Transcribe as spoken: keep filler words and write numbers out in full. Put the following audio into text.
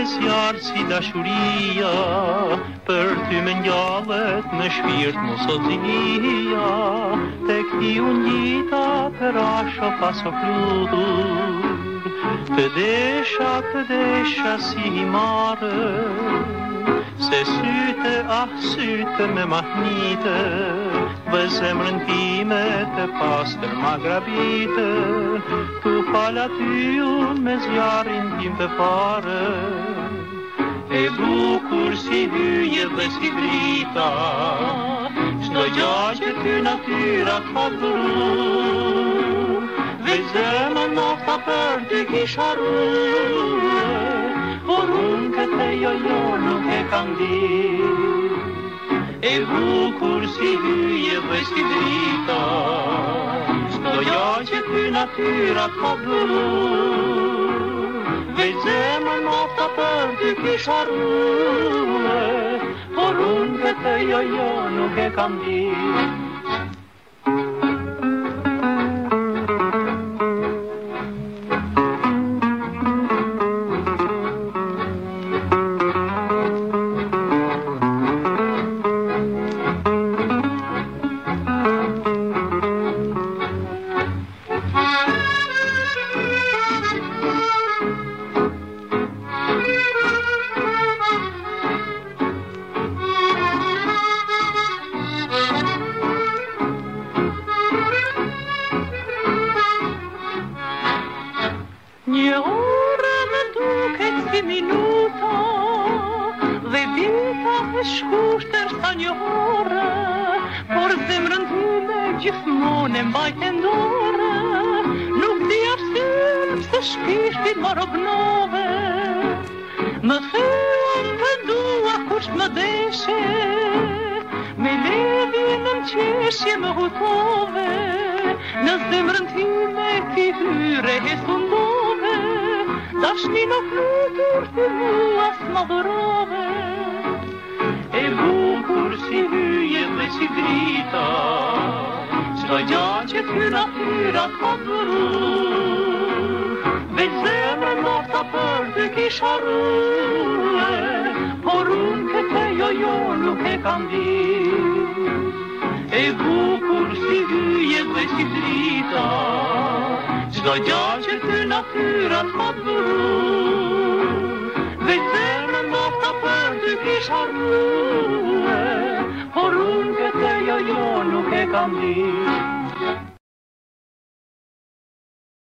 zjarë si dashuria, për ty me njallet në shpirt mosozia, tek ti unë gjita për asho paso flutur, të desha, të desha si himare, se syte, ah syte me mahnite, vë zemrën time të pastër ma grabite, tu fala ty unë me zjarin tim të fare, e bukur si hyje dhe si drita, çdo gjë që ty natyra ka dhuru, dhe zemën nofta për ty kisha rrue, por unë këtë jo jo nuk e kam di. E bukur si hyje dhe si drita, çdo gjë që ty natyra ka dhuru, dhe zemën nofta për ty kisha rrue, por unë këtë jo jo nuk e kam di. Një orë më duket si minuta, dhe dita e shkurtër sa një orë, por zemrën time gjithmonë e mbajt e ndore, nuk di arsyen pse shpirtit më robnove, më theuan dhe dua kush më deshe, me levi në mqeshje më hutove, në zemrën time ti hyre e sundove, dashni nuk lutur ti mua s'madhurove. E bukur si hyje dhe si drita, çdo gjë që ty natyra ka dhuru, veç zemrën nofta për ty kisha rrue, por unë këtë jo jo nuk e kam di. E bukur si hyje dhe si drita, çdo gjë që ty natyra ka dhuru, veç zemrën nofta për ty kisha rrue, por unë këtë jo jo nuk e kam di.